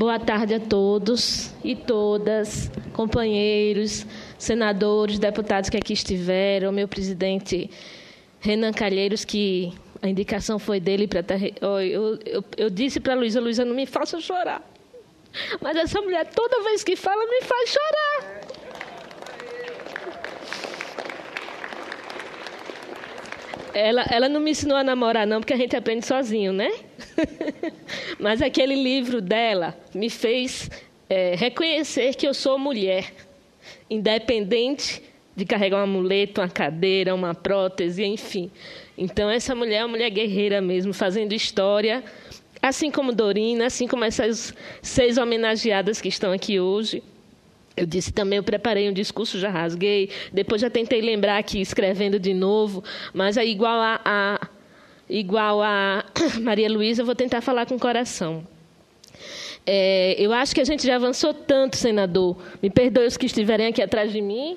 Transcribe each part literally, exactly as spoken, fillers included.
Boa tarde a todos e todas, companheiros, senadores, deputados que aqui estiveram, meu presidente Renan Calheiros, que a indicação foi dele para... Eu, eu, eu, eu disse para a Luísa, Luísa, não me faça chorar. Mas essa mulher, toda vez que fala, me faz chorar. Ela, ela não me ensinou a namorar, não, porque a gente aprende sozinho, né? Mas aquele livro dela me fez é, reconhecer que eu sou mulher, independente de carregar uma muleta, uma cadeira, uma prótese, enfim. Então, essa mulher é uma mulher guerreira mesmo, fazendo história, assim como Dorina, assim como essas seis homenageadas que estão aqui hoje. Eu disse também, eu preparei um discurso, já rasguei, depois já tentei lembrar aqui, escrevendo de novo, mas é igual a, a, igual a Maria Luísa, eu vou tentar falar com o coração. É, eu acho que a gente já avançou tanto, senador, me perdoe os que estiverem aqui atrás de mim,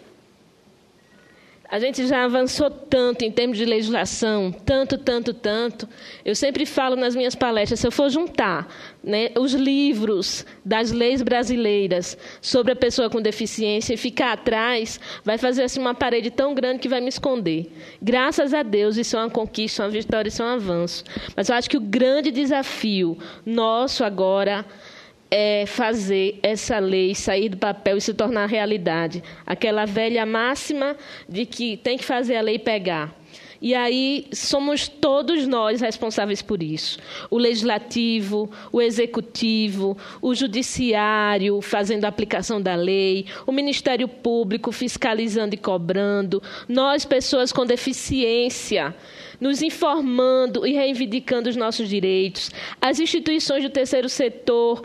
a gente já avançou tanto em termos de legislação, tanto, tanto, tanto. Eu sempre falo nas minhas palestras, se eu for juntar, né, os livros das leis brasileiras sobre a pessoa com deficiência e ficar atrás, vai fazer assim, uma parede tão grande que vai me esconder. Graças a Deus, isso é uma conquista, uma vitória, isso é um avanço. Mas eu acho que o grande desafio nosso agora é fazer essa lei sair do papel e se tornar realidade. Aquela velha máxima de que tem que fazer a lei pegar. E aí somos todos nós responsáveis por isso. O legislativo, o executivo, o judiciário fazendo a aplicação da lei, o Ministério Público fiscalizando e cobrando, nós, pessoas com deficiência, nos informando e reivindicando os nossos direitos, as instituições do terceiro setor,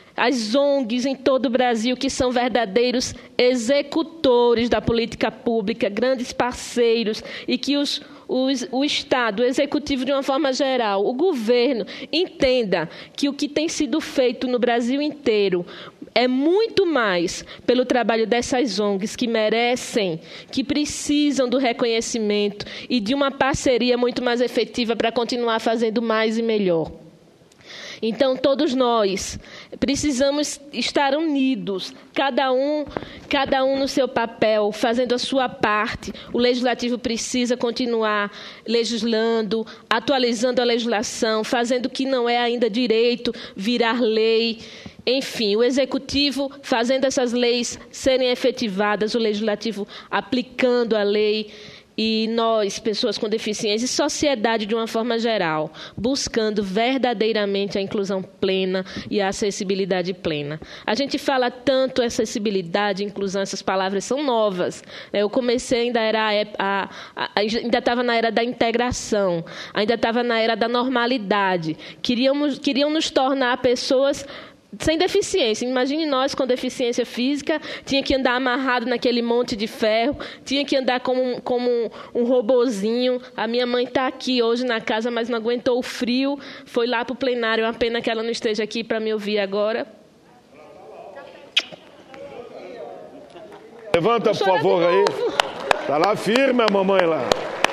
as O N Gs em todo o Brasil, que são verdadeiros executores da política pública, grandes parceiros, e que os, os, o Estado, o Executivo de uma forma geral, o governo, entenda que o que tem sido feito no Brasil inteiro é muito mais pelo trabalho dessas O N Gs que merecem, que precisam do reconhecimento e de uma parceria muito mais efetiva para continuar fazendo mais e melhor. Então, todos nós precisamos estar unidos, cada um, cada um no seu papel, fazendo a sua parte. O Legislativo precisa continuar legislando, atualizando a legislação, fazendo o que não é ainda direito virar lei. Enfim, o Executivo fazendo essas leis serem efetivadas, o Legislativo aplicando a lei. E nós, pessoas com deficiência, e sociedade de uma forma geral, buscando verdadeiramente a inclusão plena e a acessibilidade plena. A gente fala tanto acessibilidade, inclusão, essas palavras são novas. Eu comecei, ainda era a, a, a, ainda estava na era da integração, ainda estava na era da normalidade. Queríamos, queriam nos tornar pessoas sem deficiência. Imagine nós com deficiência física, tinha que andar amarrado naquele monte de ferro, tinha que andar como, como um, um robozinho. A minha mãe está aqui hoje na casa, mas não aguentou o frio, foi lá para o plenário. É uma pena que ela não esteja aqui para me ouvir agora. Levanta, por favor, aí. Está lá firme a mamãe lá.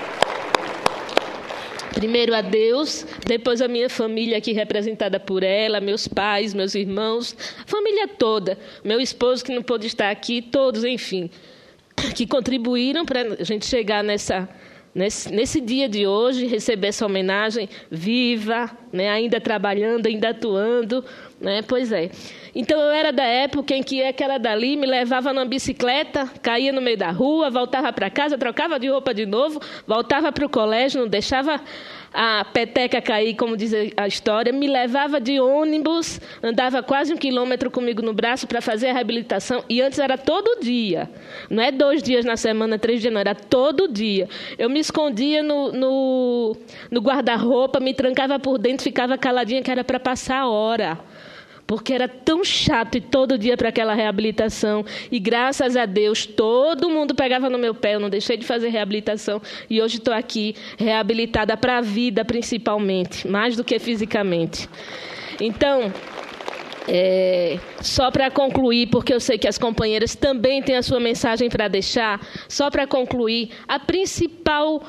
Primeiro a Deus, depois a minha família aqui representada por ela, meus pais, meus irmãos, a família toda, meu esposo que não pôde estar aqui, todos, enfim, que contribuíram para a gente chegar nessa, nesse, nesse dia de hoje, receber essa homenagem viva, né, ainda trabalhando, ainda atuando, né, pois é. Então, eu era da época em que aquela dali me levava numa bicicleta, caía no meio da rua, voltava para casa, trocava de roupa de novo, voltava para o colégio, não deixava a peteca cair, como diz a história, me levava de ônibus, andava quase um quilômetro comigo no braço para fazer a reabilitação, e antes era todo dia, não é dois dias na semana, três dias não, era todo dia. Eu me escondia no, no, no guarda-roupa, me trancava por dentro, ficava caladinha, que era para passar a hora. Porque era tão chato ir todo dia para aquela reabilitação. E, graças a Deus, todo mundo pegava no meu pé. Eu não deixei de fazer reabilitação. E hoje estou aqui, reabilitada para a vida, principalmente. Mais do que fisicamente. Então, É, só para concluir, porque eu sei que as companheiras também têm a sua mensagem para deixar, só para concluir, a principal,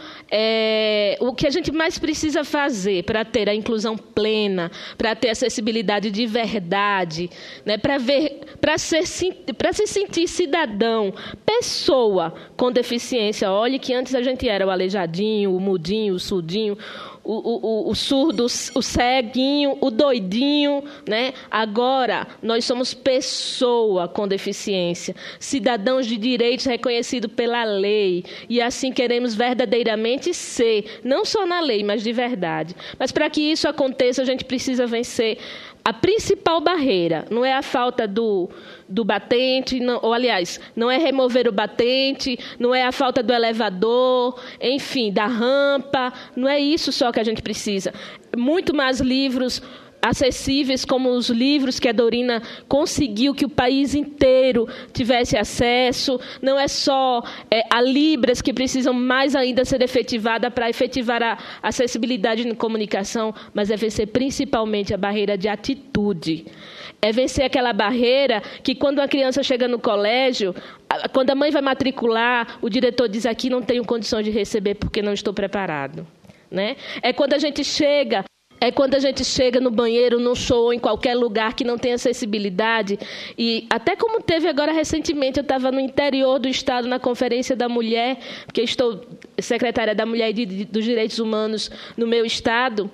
é, o que a gente mais precisa fazer para ter a inclusão plena, para ter acessibilidade de verdade, né, para ver, para ser, para se sentir cidadão, pessoa com deficiência. Olhe que antes a gente era o aleijadinho, o mudinho, o surdinho, O, o, o surdo, o ceguinho, o doidinho, né? Agora, nós somos pessoa com deficiência, cidadãos de direitos reconhecidos pela lei, e assim queremos verdadeiramente ser, não só na lei, mas de verdade. Mas para que isso aconteça, a gente precisa vencer a principal barreira, não é a falta do, do batente, não, ou, aliás, não é remover o batente, não é a falta do elevador, enfim, da rampa, não é isso só que a gente precisa. Muito mais livros acessíveis, como os livros que a Dorina conseguiu que o país inteiro tivesse acesso. Não é só é, a Libras que precisam mais ainda ser efetivada para efetivar a acessibilidade na comunicação, mas é vencer principalmente a barreira de atitude. É vencer aquela barreira que, quando a criança chega no colégio, quando a mãe vai matricular, o diretor diz: aqui não tenho condições de receber porque não estou preparado. Né? É quando a gente chega... É quando a gente chega no banheiro, num show, em qualquer lugar que não tem acessibilidade. E até como teve agora recentemente, eu estava no interior do Estado, na Conferência da Mulher, porque estou secretária da Mulher e de, dos Direitos Humanos no meu Estado,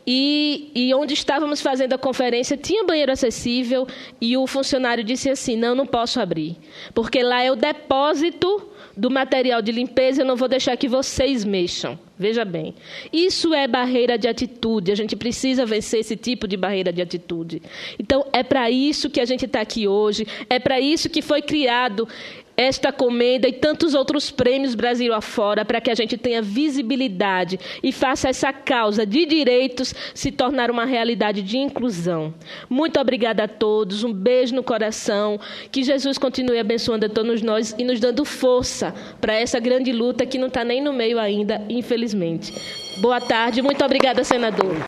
e, e onde estávamos fazendo a conferência, tinha banheiro acessível, e o funcionário disse assim: não, não posso abrir, porque lá é o depósito do material de limpeza, eu não vou deixar que vocês mexam. Veja bem, isso é barreira de atitude, a gente precisa vencer esse tipo de barreira de atitude. Então, é para isso que a gente está aqui hoje, é para isso que foi criado esta comenda e tantos outros prêmios Brasil afora, para que a gente tenha visibilidade e faça essa causa de direitos se tornar uma realidade de inclusão. Muito obrigada a todos, um beijo no coração, que Jesus continue abençoando a todos nós e nos dando força para essa grande luta que não está nem no meio ainda, infelizmente. Boa tarde, muito obrigada, senador.